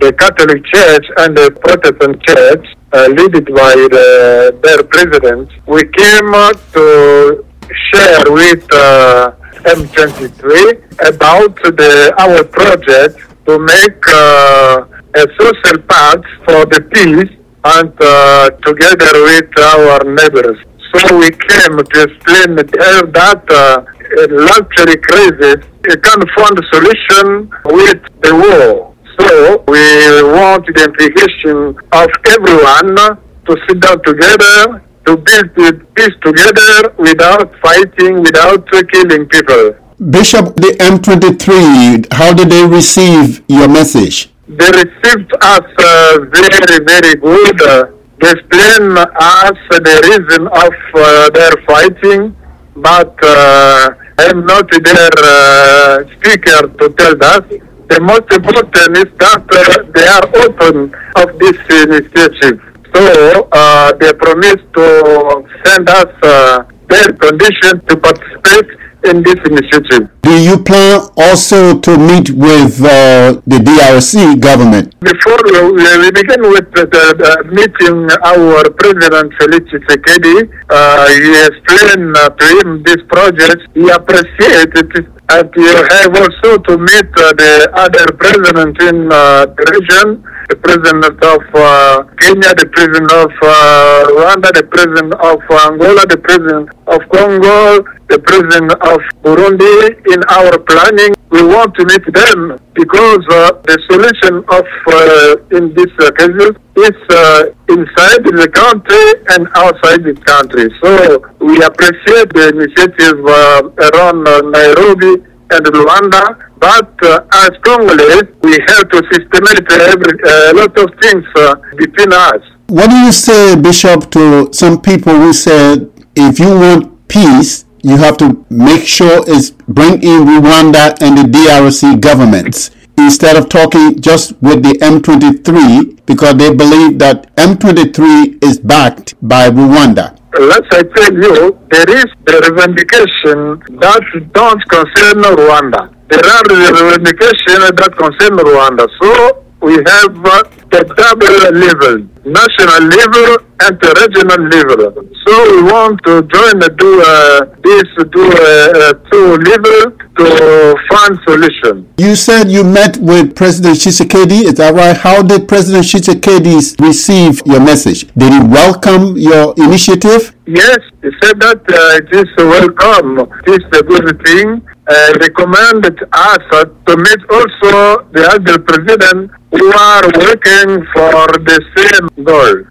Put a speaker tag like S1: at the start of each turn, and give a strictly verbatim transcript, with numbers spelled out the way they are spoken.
S1: the Catholic Church and the Protestant Church, uh, led by the, their president, we came uh, to share with uh, M twenty-three about the, our project to make uh, a social pact for the peace and uh, together with our neighbors. So we came to explain that uh, luxury crisis, you can find a solution with the war. So we want the implication of everyone to sit down together, to build peace together without fighting, without killing people.
S2: Bishop, the M twenty-three, how did they receive your message?
S1: They received us uh, very, very good. Uh, they explained us the reason of uh, their fighting, but uh, I'm not their uh, speaker to tell us. The most important is that uh, they are open of this initiative. So uh, they promised to send us uh, their condition to participate in this initiative.
S2: Do you plan also to meet with uh, the D R C government?
S1: Before we, we begin with the, the, the meeting, our President Felix Tshisekedi, uh, he explained uh, to him this project. He appreciated it, and he have also to meet uh, the other president in uh, the region, the president of uh, Kenya, the president of uh, Rwanda, the president of Angola, the president of Congo, the president of Burundi. In our planning, we want to meet them because uh, the solution of uh, in this uh, case is uh, inside the country and outside the country. So we appreciate the initiative uh, around uh, Nairobi and Rwanda, but uh, as Congolese, we have to systematize every, uh, a lot of things uh, between us.
S2: What do you say, Bishop, to some people who said if you want peace, you have to make sure it's bring in Rwanda and the D R C governments instead of talking just with the M twenty-three, because they believe that M twenty-three is backed by Rwanda?
S1: Let's I tell you, there is the revendication that don't concern Rwanda. There are the revendications that concern Rwanda. So we have uh, the double level, national level and the regional level. So we want to join the do uh, this do uh, uh, two level to find solution.
S2: You said you met with President Tshisekedi. Is that right? How did President Tshisekedi receive your message? Did he welcome your initiative?
S1: Yes, he said that uh, it is welcome. It is a good thing. Uh, recommended us uh, to meet also the other president who are working for the same goal.